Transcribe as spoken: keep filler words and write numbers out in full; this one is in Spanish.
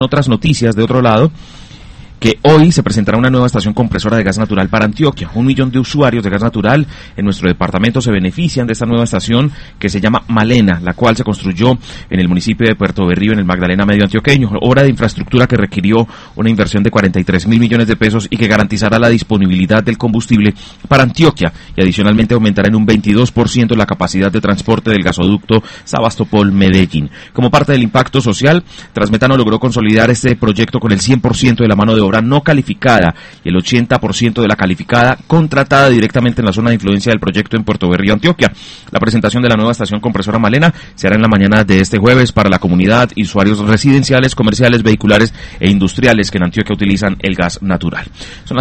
Otras noticias de otro lado, que hoy se presentará una nueva estación compresora de gas natural para Antioquia. Un millón de usuarios de gas natural en nuestro departamento se benefician de esta nueva estación que se llama Malena, la cual se construyó en el municipio de Puerto Berrío, en el Magdalena Medio Antioqueño. Obra de infraestructura que requirió una inversión de cuarenta y tres mil millones de pesos y que garantizará la disponibilidad del combustible para Antioquia y adicionalmente aumentará en un veintidós por ciento la capacidad de transporte del gasoducto Sebastopol-Medellín. Como parte del impacto social, Transmetano logró consolidar este proyecto con el cien por ciento de la mano de obra no calificada y el ochenta por ciento de la calificada contratada directamente en la zona de influencia del proyecto en Puerto Berrío, Antioquia. La presentación de la nueva estación compresora Malena se hará en la mañana de este jueves para la comunidad y usuarios residenciales, comerciales, vehiculares e industriales que en Antioquia utilizan el gas natural. Son